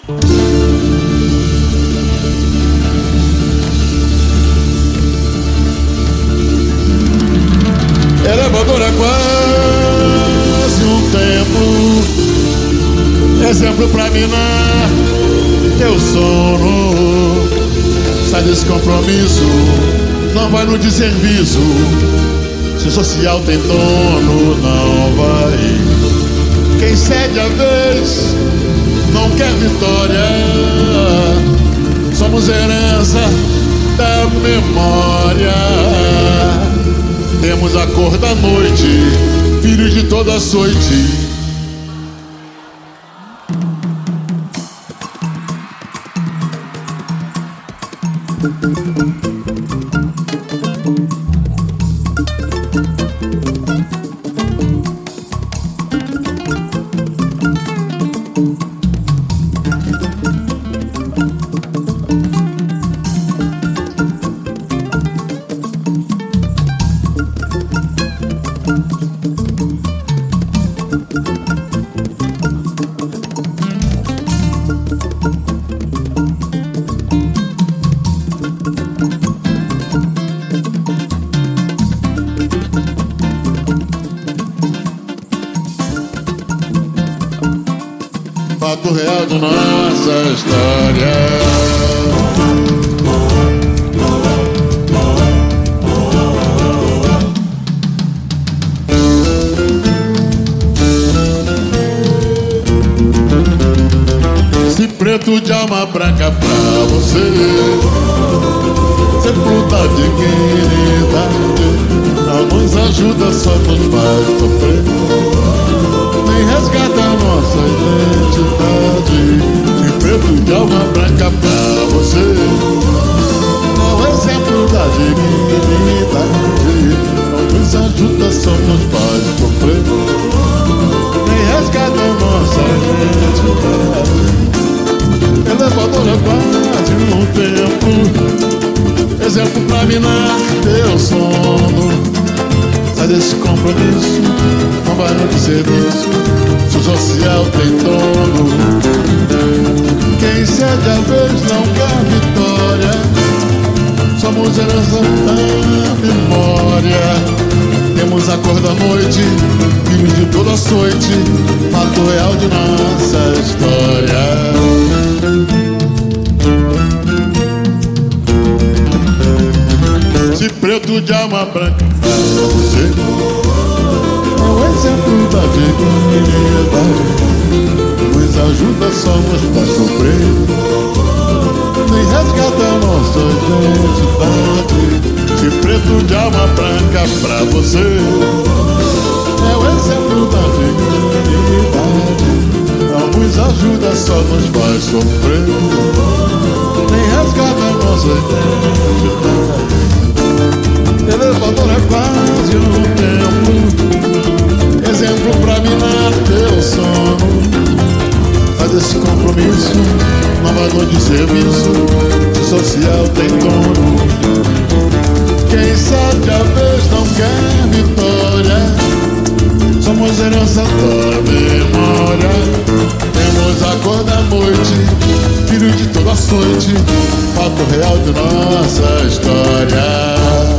Elevador é quase um templo, exemplo pra minar teu sono. Sai desse compromisso, não vai no desserviço. Se o social tem dono, não vai. Quem cede a vez não quer vitória. Somos herança da memória. Temos a cor da noite, filhos de toda açoite. Fato real de nossa história. Se preto de alma branca pra você, ser fruta de dignidade, não nos ajuda, só nos faz sofrer. Nem resgata a nossa identidade. De preto de alma branca pra você, não é exemplo da dignidade. Não nos ajuda, só nos faz sofrer. Nem resgata a nossa identidade. Elevador é quase um templo, exemplo pra minar teu sono. Sai desse compromisso, não vai no serviço. Se o social tem dono, quem cede a vez não quer vitória. Somos herança da memória. Temos a cor da noite, filhos de toda açoite. Fato real de nossa história. Se preto de alma branca pra você, é o exemplo da dignidade. Nos ajuda, só nos faz sofrer. Nem resgata a nossa identidade. Se preto de alma branca pra você, é o exemplo da dignidade. Não nos ajuda, só nos faz sofrer. Nem resgata a nossa identidade. Elevador é quase um templo, exemplo pra minar teu sono. Faz esse compromisso, não vai no desserviço. Se social tem dono, quem cede a vez não quer vitória. Somos herança da memória. Temos a cor da noite, filho de toda açoite. Fato real de nossa história.